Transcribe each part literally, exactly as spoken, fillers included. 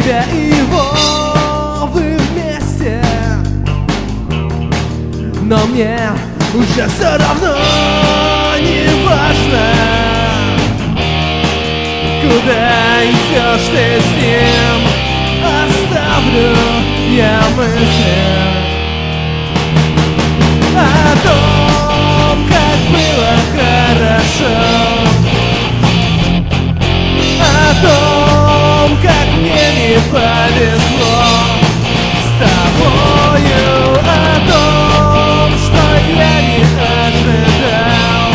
тебя и его вы вместе, но мне уже все равно не важно, куда идешь ты с ним. Оставлю я мысли о том, как было хорошо, о том, как мне не повезло с тобою, о том, что я не ожидал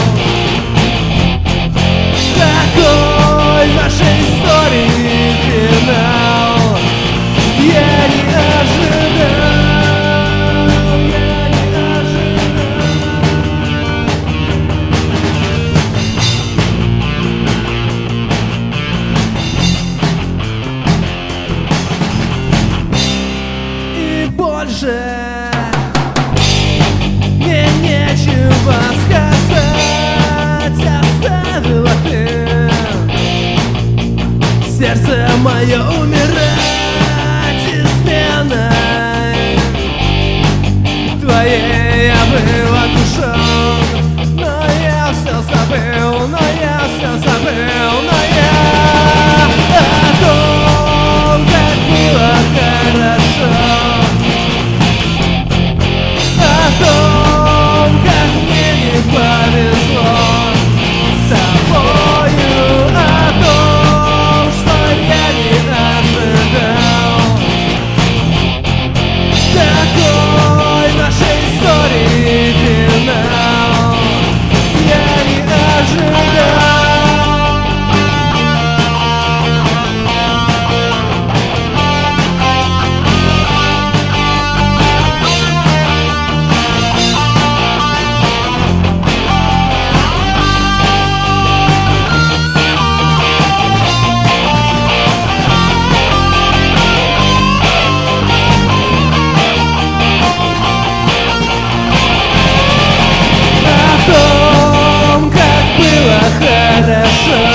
такой нашей истории финал. Я не ожидал, я не ожидал. И больше мне нечего сказать, оставила ты сердце мое умирать изменой твоей. Я был окружен, но я все забыл, но я все забыл, но я о том, как было хорошо, о том, как мне не повезло с тобою, о том, что я не ожидал такой нашей истории финал. Я не ожидал. О том, как было хорошо,